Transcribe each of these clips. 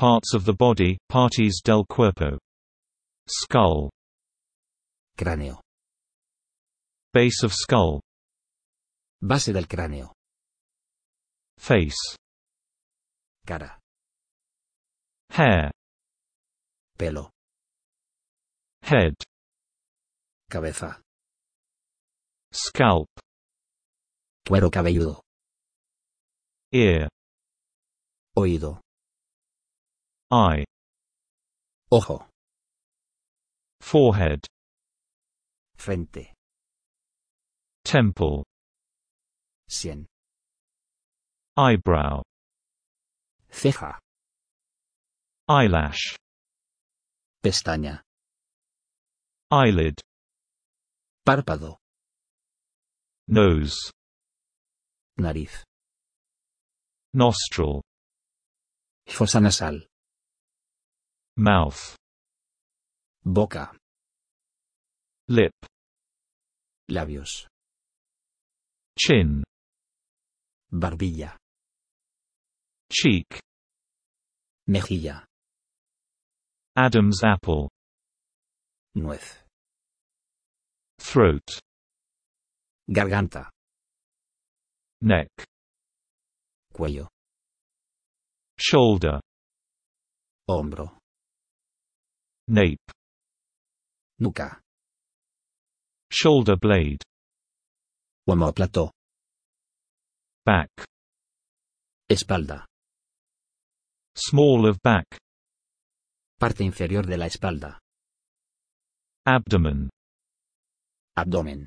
Parts of the body, partes del cuerpo. Skull. Cráneo. Base of skull. Base del cráneo. Face. Cara. Hair. Pelo. Head. Cabeza. Scalp. Cuero cabelludo. Ear. Oído. Eye. Ojo. Forehead. Frente. Temple. Sien. Eyebrow. Ceja. Eyelash. Pestaña. Eyelid. Párpado. Nose. Nariz. Nostril. Fosa nasal. Mouth. Boca. Lip. Labios. Chin. Barbilla. Cheek. Mejilla. Adam's apple. Nuez. Throat. Garganta. Neck. Cuello. Shoulder. Hombro. Nape. Nuca. Shoulder blade. Omóplato. Back. Espalda. Small of back. Parte inferior de la espalda. Abdomen. Abdomen.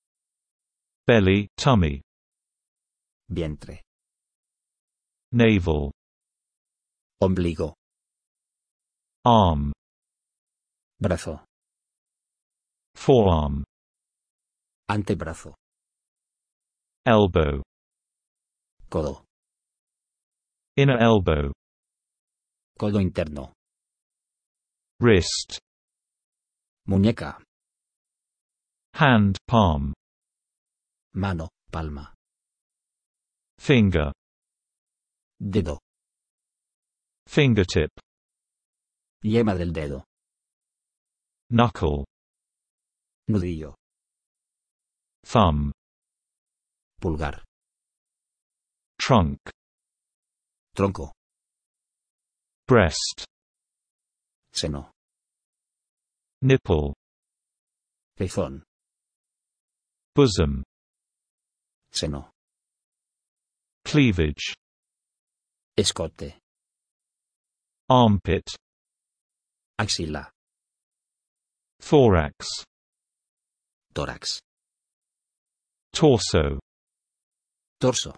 Belly, tummy. Vientre. Navel. Ombligo. Arm. Brazo. Forearm. Antebrazo. Elbow. Codo. Inner elbow. Codo interno. Wrist. Muñeca. Hand, palm. Mano, palma. Finger. Dedo. Fingertip. Yema del dedo. Knuckle. Nudillo. Thumb. Pulgar. Trunk. Tronco. Breast. Seno. Nipple. Pezón. Bosom. Seno. Cleavage. Escote. Armpit. Axila. Thorax. Tórax. Torso. Torso.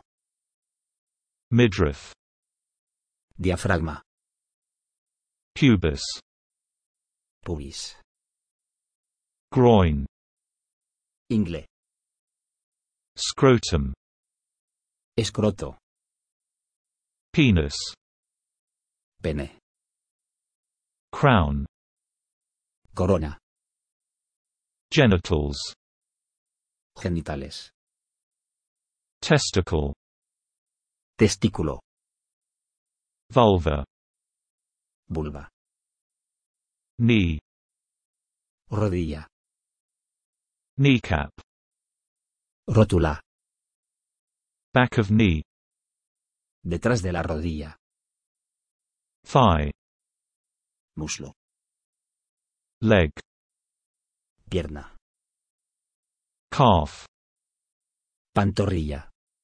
Midriff. Diafragma. Pubis. Pubis. Groin. Ingle. Scrotum. Escroto. Penis. Pene. Crown. Corona. Genitals. Genitales. Testicle. Testículo. Vulva. Vulva. Knee. Rodilla. Kneecap. Rótula. Back of knee. Detrás de la rodilla. Thigh. Muslo. Leg. Pierna. Calf. Pantorrilla.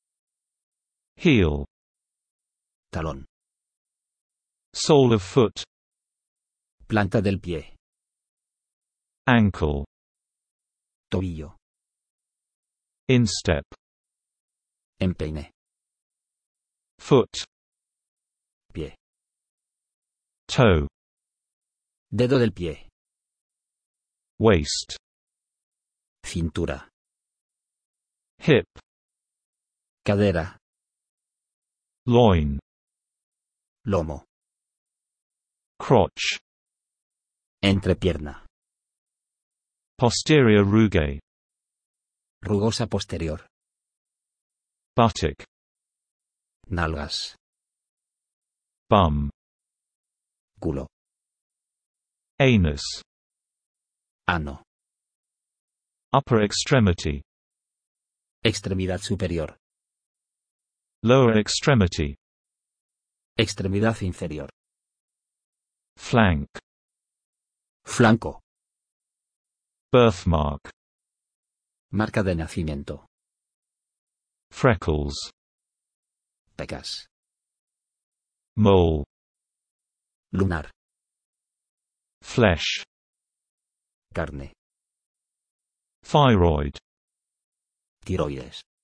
Heel. Talón. Sole of foot. Planta del pie. Ankle. Tobillo. Instep. Empeine. Foot. Pie. Toe. Dedo del pie. Waist. Cintura. Hip. Cadera. Loin. Lomo. Crotch. Entrepierna. Posterior rugae. Rugosa posterior. Buttock. Nalgas. Bum. Testículo. Anus. Ano. Upper extremity. Extremidad superior. Lower extremity. Extremidad inferior. Flank. Flanco. Birthmark. Marca de nacimiento. Freckles. Pecas. Mole. Lunar. Flesh. Carne. Thyroid. Tiroides.